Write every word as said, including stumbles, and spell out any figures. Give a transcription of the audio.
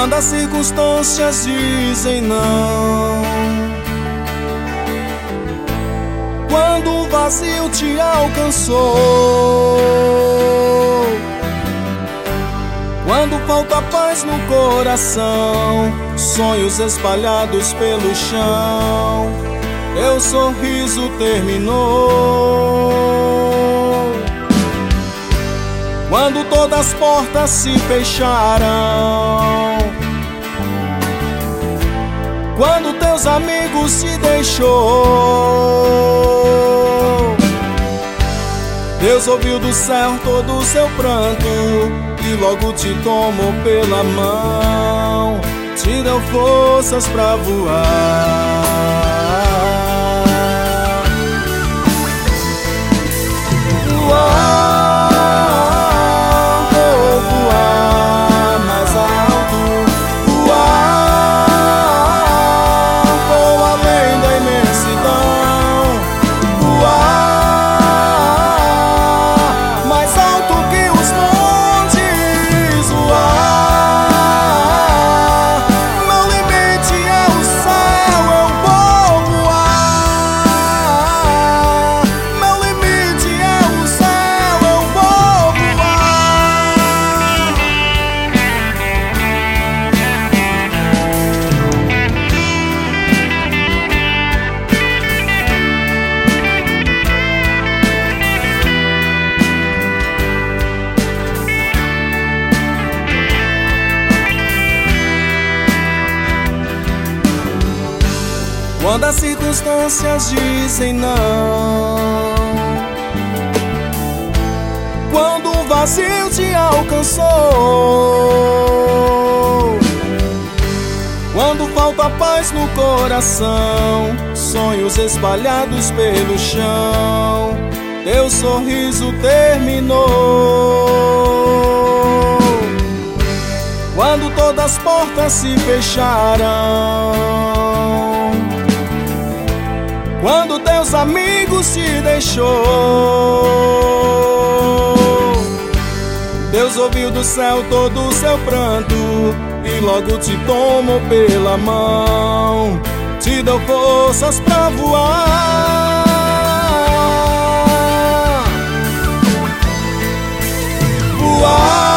Quando as circunstâncias dizem não, quando o vazio te alcançou, quando falta paz no coração, sonhos espalhados pelo chão, teu sorriso terminou. Quando todas as portas se fecharam, quando teus amigos te deixou, Deus ouviu do céu todo o seu pranto e logo te tomou pela mão, te deu forças pra voar. Voar, vou voar mais alto, voar, vou além da imensidão, voar mais alto que os montes, voar, meu limite é o céu, eu vou voar, meu limite é o céu, eu vou voar. Quando as circunstâncias dizem não, quando o vazio te alcançou, quando falta paz no coração, sonhos espalhados pelo chão, teu sorriso terminou. Quando todas as portas se fecharam, quando teus amigos te deixou, Deus ouviu do céu todo o seu pranto e logo te tomou pela mão, te deu forças pra voar. Voar.